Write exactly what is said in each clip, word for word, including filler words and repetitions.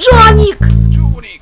Джоник! Джоник!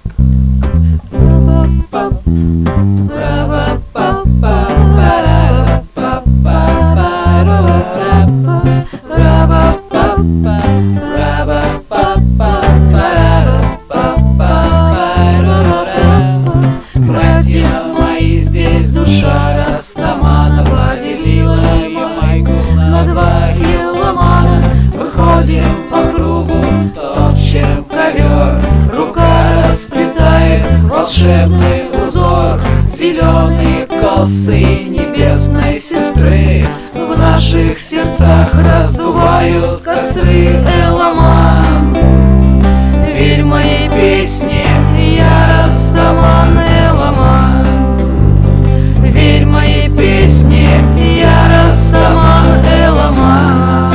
Братья мои, здесь душа Растамана поделила Ямайку на два киломана. Выходим по кругу, топчем ковер, рука расплетает волшебный узор. Зеленые косы небесной сестры в наших сердцах раздувают костры. Эломан, верь моей песне, я Растаман. Эломан, верь моей песне, я Растаман. Эломан,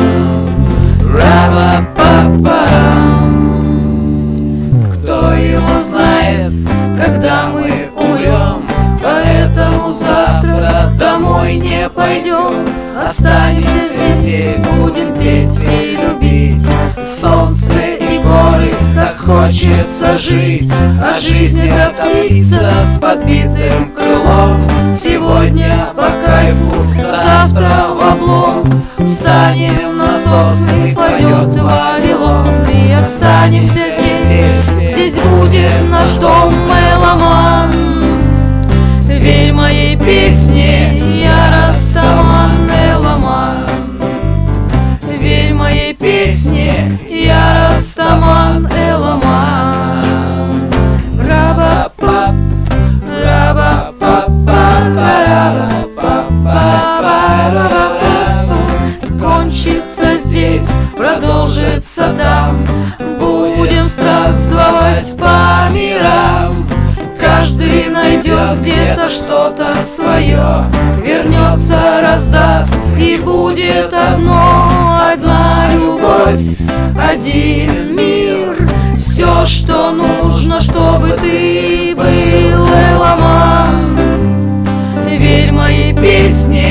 ра-ба-па-пам. Кто его знает, когда мы умрем, поэтому завтра домой не пойдем. Останемся здесь, будем петь и любить солнце и горы, так хочется жить. А жизнь это птица с подбитым крылом. Сегодня по кайфу, завтра в облом. Встанем на сосны, пойдет Вавилон. И останемся здесь, здесь будет наш дом. Эломан, верь моей песне, я Растаман. Эломан, верь моей песне, я Растаман. Эломан, ра-ба-па, ра-ба-па-па, ра-ба-па-па. Кончится здесь, продолжится там. Будем странствовать по мирам. Каждый найдет где-то что-то свое, вернется, раздаст, и будет одно, одна любовь, один мир. Все, что нужно, чтобы ты был. Эломан, верь моей песне,